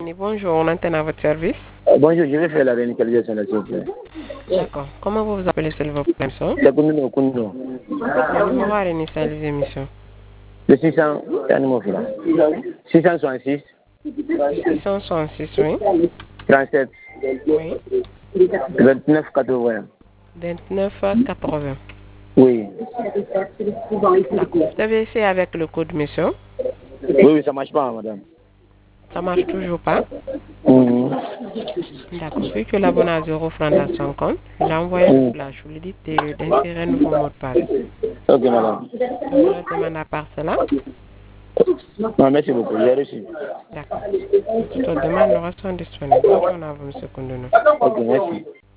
Bonjour, on antenne à votre service. Bonjour, je vais faire la réinitialisation, s'il vous plaît. D'accord. Comment vous vous appelez, s'il vous plaît, monsieur? C'est Kounou, Kounou. Le numéro à réinitialiser, monsieur. Le 600, c'est un numéro là. 666, 666, oui. 37, Oui. 29, 80. 29 80. Oui. D'accord. Vous avez essayé avec le code, monsieur? Oui, ça marche pas, madame. Ça marche toujours pas? Mhm. D'accord. Vu que l'abonné a 0 francs dans son compte, il a envoyé un flash. Vous lui dites d'insérer un nouveau mot de passe. Ok, madame. Donc, je la demande à part cela. Non, merci beaucoup, j'ai reçu. D'accord. Toute demande nous reste disponible. Bonne journée à vous, monsieur Koundono. Ok, merci.